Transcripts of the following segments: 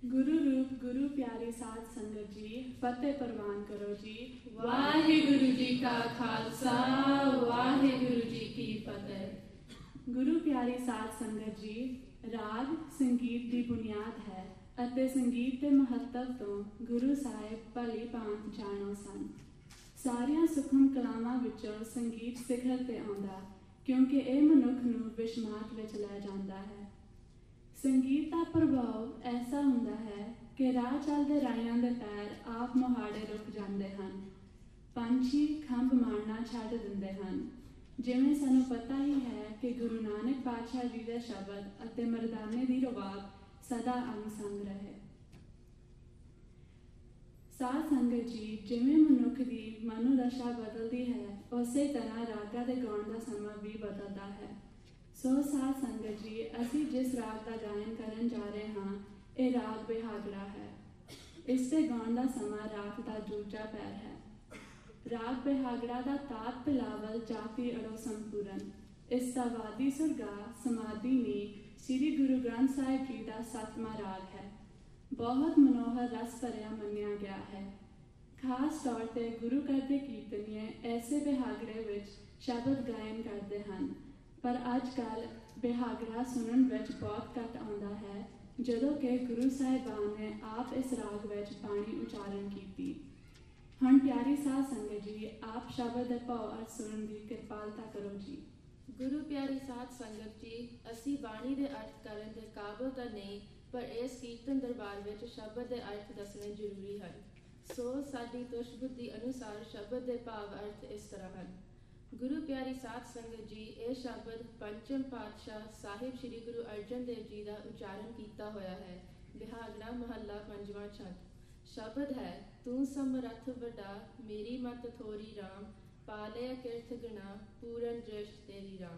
गुरु रूप गुरु प्यारी साध संगत जी, फतेह प्रवान करो जी। वाहिगुरु जी का खालसा, वाहिगुरु जी की फतेह। गुरु प्यारी साध संगत जी, राग संगीत की बुनियाद है ਅਤੇ ਸੰਗੀਤ ਦੇ ਮਹੱਤਵ ਤੋਂ ਗੁਰੂ ਸਾਹਿਬ ਭਲੀ ਭਾਂਤ ਜਾਣੋ ਸਨ। ਸਾਰੀਆਂ ਸੂਖਮ ਕਲਾਵਾਂ ਵਿੱਚੋਂ ਸੰਗੀਤ ਸਿਖਰ ਤੇ ਆਉਂਦਾ, ਕਿਉਂਕਿ ਇਹ ਮਨੁੱਖ ਨੂੰ ਵਿਸ਼ਮਾਤ ਵਿੱਚ ਲੈ ਜਾਂਦਾ ਹੈ। ਸੰਗੀਤ ਦਾ ਪ੍ਰਭਾਵ ਐਸਾ ਹੁੰਦਾ ਹੈ ਕਿ ਰਾਹ ਚੱਲਦੇ ਰਾਈਆਂ ਦੇ ਪੈਰ ਆਪ ਮੁਹਾੜੇ ਰੁਕ ਜਾਂਦੇ ਹਨ, ਪੰਛੀ ਖੰਭ ਮਾਰਨਾ ਛੱਡ ਦਿੰਦੇ ਹਨ। ਜਿਵੇਂ ਸਾਨੂੰ ਪਤਾ ਹੀ ਹੈ ਕਿ ਗੁਰੂ ਨਾਨਕ ਪਾਤਸ਼ਾਹ ਜੀ ਦੇ ਸ਼ਬਦ ਅਤੇ ਮਰਦਾਨੇ ਦੀ ਰਵਾਬ ਸਦਾ ਅੰਗ ਸੰਗ ਰਹੇ। ਸਾਧ ਸੰਗਤ ਜੀ, ਜਿਵੇਂ ਮਨੁੱਖ ਦੀ ਮਨੋਦਸ਼ਾ ਬਦਲਦੀ ਹੈ, ਉਸੇ ਤਰ੍ਹਾਂ ਰਾਗਾਂ ਦੇ ਗਾਉਣ ਦਾ ਸਮਾਂ ਵੀ ਬਦਲਦਾ ਹੈ। ਸੋ ਸਾਧ ਸੰਗਤ ਜੀ, ਅਸੀਂ ਜਿਸ ਰਾਗ ਦਾ ਗਾਇਨ ਕਰਨ ਜਾ ਰਹੇ ਹਾਂ, ਇਹ ਰਾਗ ਬਿਹਾਗੜਾ ਹੈ। ਇਸ ਦੇ ਗਾਉਣ ਦਾ ਸਮਾਂ ਰਾਤ ਦਾ ਦੂਜਾ ਪਹਿਰ ਹੈ। ਰਾਗ ਬਿਹਾਗੜਾ ਦਾ ਤਾਤ ਬਿਲਾਵਲ ਜਾਤੀ ਅੜੋ ਸੰਪੂਰਨ। ਇਸ ਦਾ ਵਾਦੀ ਸੁਰਗਾ ਸਮਾਧੀ ਨੀ ਸ੍ਰੀ ਗੁਰੂ ਗ੍ਰੰਥ ਸਾਹਿਬ ਜੀ ਦਾ 7ਵਾਂ ਰਾਗ ਹੈ। ਬਹੁਤ ਮਨੋਹਰ ਰਸ ਭਰਿਆ ਮੰਨਿਆ ਗਿਆ ਹੈ। ਖਾਸ ਤੌਰ 'ਤੇ ਗੁਰੂ ਘਰ ਦੇ ਕੀਰਤਨੀਏ ਐਸੇ ਬਿਹਾਗੜੇ ਵਿੱਚ ਸ਼ਬਦ ਗਾਇਨ ਕਰਦੇ ਹਨ, ਪਰ ਅੱਜ ਕੱਲ੍ਹ ਬਿਹਾਗੜਾ ਸੁਣਨ ਵਿੱਚ ਬਹੁਤ ਘੱਟ ਆਉਂਦਾ ਹੈ, ਜਦੋਂ ਕਿ ਗੁਰੂ ਸਾਹਿਬਾਨ ਨੇ ਆਪ ਇਸ ਰਾਗ ਵਿੱਚ ਬਾਣੀ ਉਚਾਰਨ ਕੀਤੀ। ਹੁਣ ਪਿਆਰੀ ਸਾਧ ਸੰਗਤ ਜੀ, ਆਪ ਸ਼ਬਦ ਦੇ ਭਾਵ ਅਰਥ ਸੁਣਨ ਦੀ ਕਿਰਪਾਲਤਾ ਕਰੋ ਜੀ। ਗੁਰੂ ਪਿਆਰੀ ਸਾਧ ਸੰਗਤ ਜੀ, ਅਸੀਂ ਬਾਣੀ ਦੇ ਅਰਥ ਕਰਨ ਦੇ ਕਾਬਲ ਤਾਂ ਨਹੀਂ, ਪਰ ਇਸ ਕੀਰਤਨ ਦਰਬਾਰ ਵਿੱਚ ਸ਼ਬਦ ਦੇ ਅਰਥ ਦੱਸਣੇ ਜ਼ਰੂਰੀ ਹਨ। ਸੋ ਸਾਡੀ ਤੁਸ਼ਬੁੱਧੀ ਅਨੁਸਾਰ ਸ਼ਬਦ ਦੇ ਭਾਵ ਅਰਥ ਇਸ ਤਰ੍ਹਾਂ ਹਨ। ਗੁਰੂ ਪਿਆਰੀ ਸਾਧ ਸੰਗਤ ਜੀ, ਇਹ ਸ਼ਬਦ ਪੰਚਮ ਪਾਤਸ਼ਾਹ ਸਾਹਿਬ ਸ੍ਰੀ ਗੁਰੂ ਅਰਜਨ ਦੇਵ ਜੀ ਦਾ ਉਚਾਰਨ ਕੀਤਾ ਹੋਇਆ ਹੈ। ਬਿਹਾਗੜਾ ਮਹੱਲਾ ਪੰਜਵਾਂ ਛੰਦ। ਸ਼ਬਦ ਹੈ, ਤੂੰ ਸਮਰੱਥ ਵੱਡਾ, ਮੇਰੀ ਮਤ ਥੋਰੀ ਰਾਮ, ਪਾਲਿਆ ਕਿਰਥ ਗਣਾ, ਪੂਰਨ ਦ੍ਰਿਸ਼ਟ ਤੇਰੀ ਰਾਮ।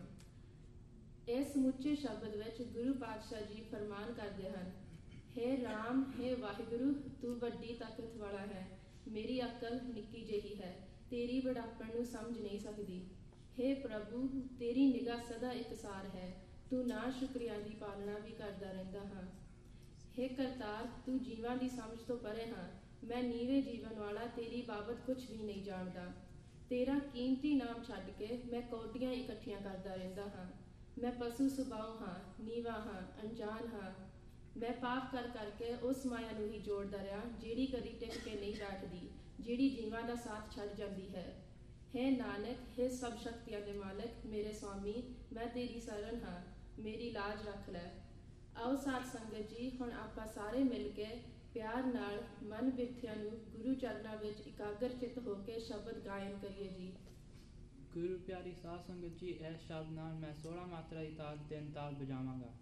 ਇਸ ਸਮੁੱਚੇ ਸ਼ਬਦ ਵਿੱਚ ਗੁਰੂ ਪਾਤਸ਼ਾਹ ਜੀ ਫਰਮਾਨ ਕਰਦੇ ਹਨ, ਹੇ ਰਾਮ, ਹੇ ਵਾਹਿਗੁਰੂ, ਤੂੰ ਵੱਡੀ ਤਾਕਤ ਵਾਲਾ ਹੈ, ਮੇਰੀ ਅਕਲ ਨਿੱਕੀ ਜਿਹੀ ਹੈ, ਤੇਰੀ ਬੜਾਪਣ ਨੂੰ ਸਮਝ ਨਹੀਂ ਸਕਦੀ। ਹੇ ਪ੍ਰਭੂ, ਤੇਰੀ ਨਿਗਾਹ ਸਦਾ ਇਕਸਾਰ ਹੈ, ਤੂੰ ਨਾ ਸ਼ੁਕਰੀਆ ਦੀ ਪਾਲਣਾ ਵੀ ਕਰਦਾ ਰਹਿੰਦਾ ਹਾਂ। ਹੇ ਕਰਤਾਰ, ਤੂੰ ਜੀਵਾਂ ਦੀ ਸਮਝ ਤੋਂ ਪਰੇ ਹਾਂ, ਮੈਂ ਨੀਵੇਂ ਜੀਵਨ ਵਾਲਾ ਤੇਰੀ ਬਾਬਤ ਕੁਛ ਵੀ ਨਹੀਂ ਜਾਣਦਾ। ਤੇਰਾ ਕੀਮਤੀ ਨਾਮ ਛੱਡ ਕੇ ਮੈਂ ਕੌਡੀਆਂ ਇਕੱਠੀਆਂ ਕਰਦਾ ਰਹਿੰਦਾ ਹਾਂ। ਮੈਂ ਪਸ਼ੂ ਸੁਭਾਅ ਹਾਂ, ਨੀਵਾਂ ਹਾਂ, ਅਣਜਾਣ ਹਾਂ। ਮੈਂ ਪਾਪ ਕਰ ਕਰਕੇ ਉਸ ਮਾਇਆ ਨੂੰ ਹੀ ਜੋੜਦਾ ਰਿਹਾ, ਜਿਹੜੀ ਕਦੀ ਟਿਕ ਕੇ ਨਹੀਂ ਬੈਠਦੀ, ਜਿਹੜੀ ਜੀਵਾਂ ਦਾ ਸਾਥ ਛੱਡ ਜਾਂਦੀ ਹੈ। ਹੇ ਨਾਨਕ, ਹੇ ਸਭ ਸ਼ਕਤੀਆਂ ਦੇ ਮਾਲਕ, ਮੇਰੇ ਸਵਾਮੀ, ਮੈਂ ਤੇਰੀ ਸ਼ਰਨ ਹਾਂ, ਮੇਰੀ ਲਾਜ ਰੱਖ ਲੈ। ਆਓ ਸਾਧ ਸੰਗਤ ਜੀ, ਹੁਣ ਆਪਾਂ ਸਾਰੇ ਮਿਲ ਕੇ ਪਿਆਰ ਨਾਲ ਮਨ ਬਿਰਥਿਆਂ ਨੂੰ ਗੁਰੂ ਚਰਨਾਂ ਵਿੱਚ ਇਕਾਗਰ ਚਿੱਤ ਹੋ ਕੇ ਸ਼ਬਦ ਗਾਇਨ ਕਰੀਏ ਜੀ। ਗੁਰੂ ਪਿਆਰੀ ਸਾਧ ਸੰਗਤ ਜੀ, ਇਸ ਸ਼ਬਦ ਨਾਲ ਮੈਂ 16 ਮਾਤਰਾ ਦੀ ਤਾਲ 3 ਤਾਲ ਵਜਾਵਾਂਗਾ।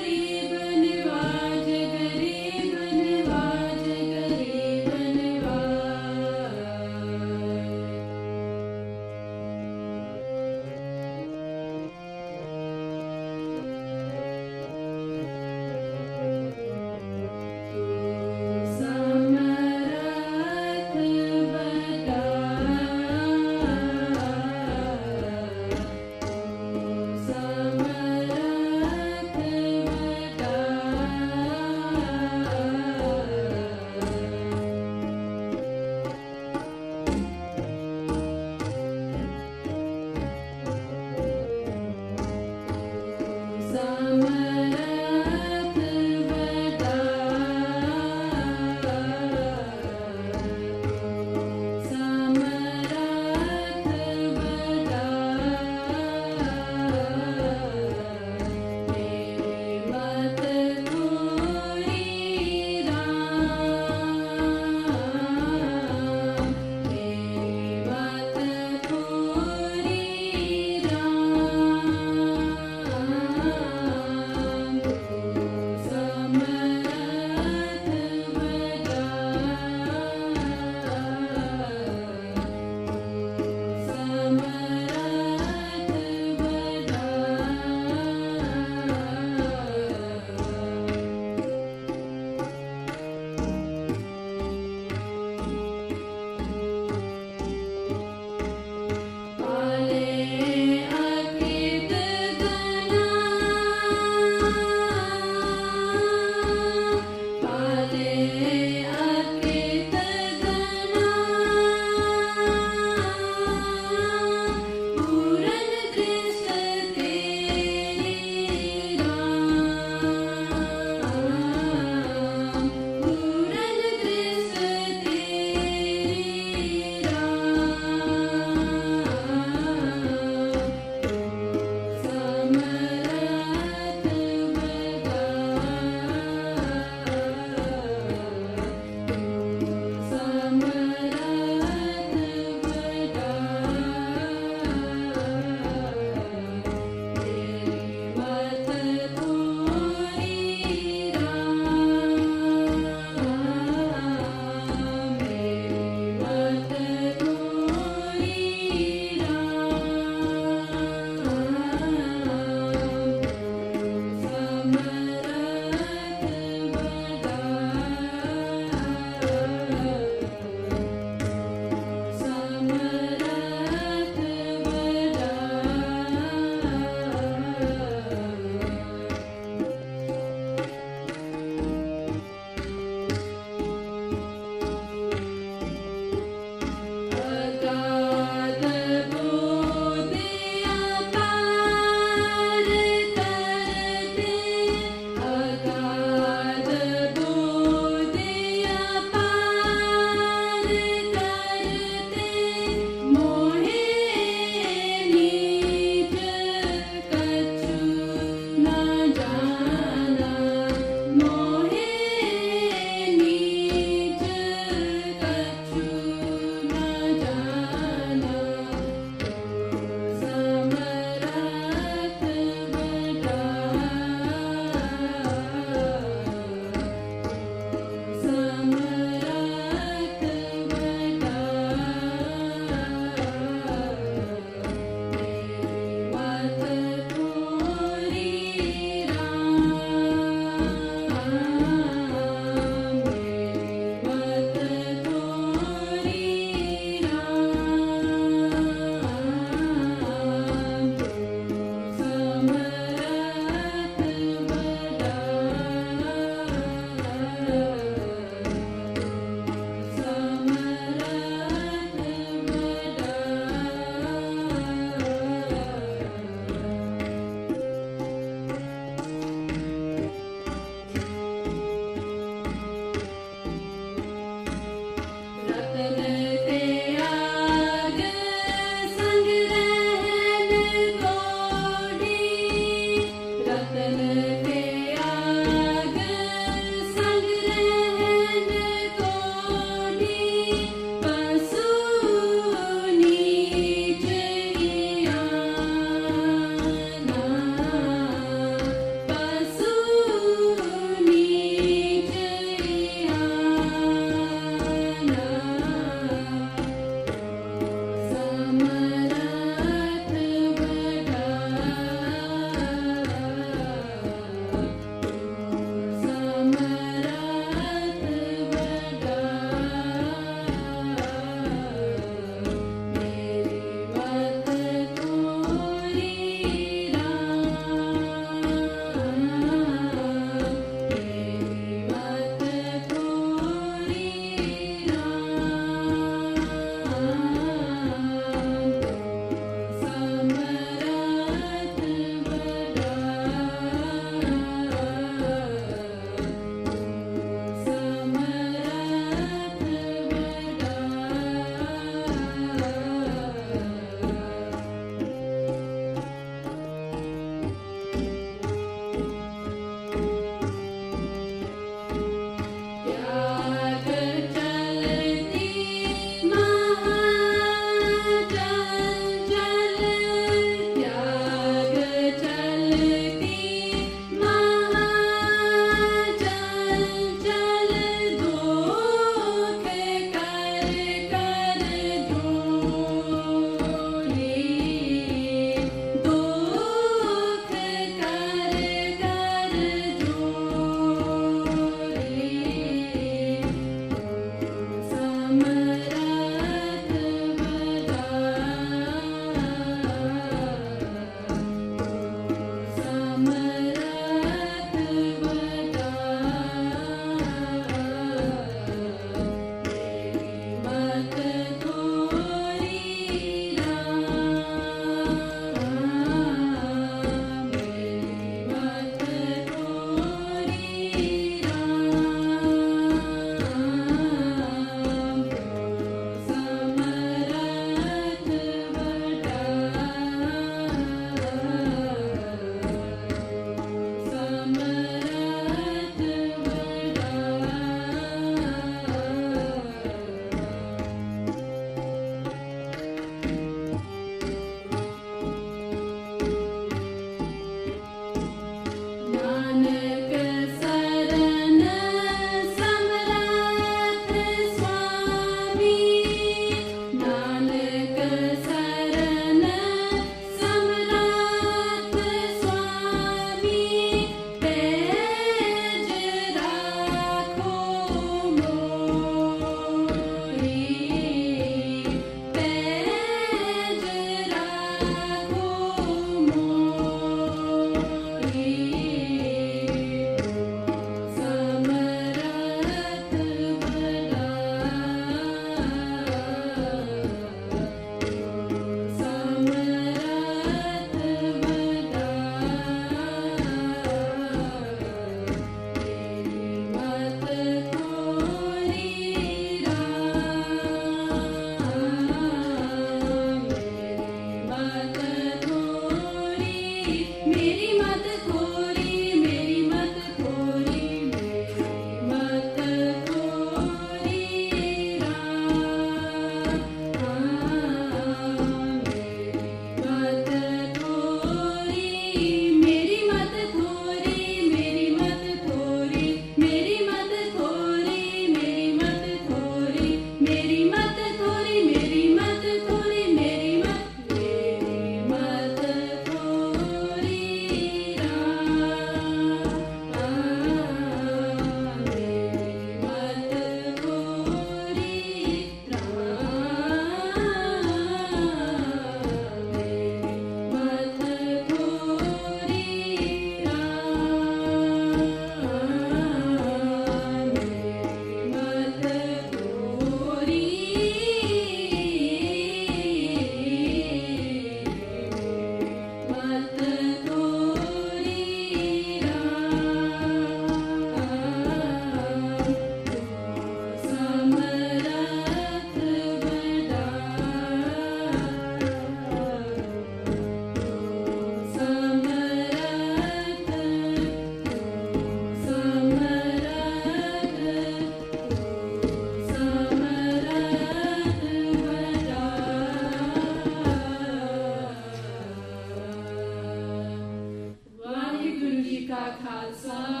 खालसा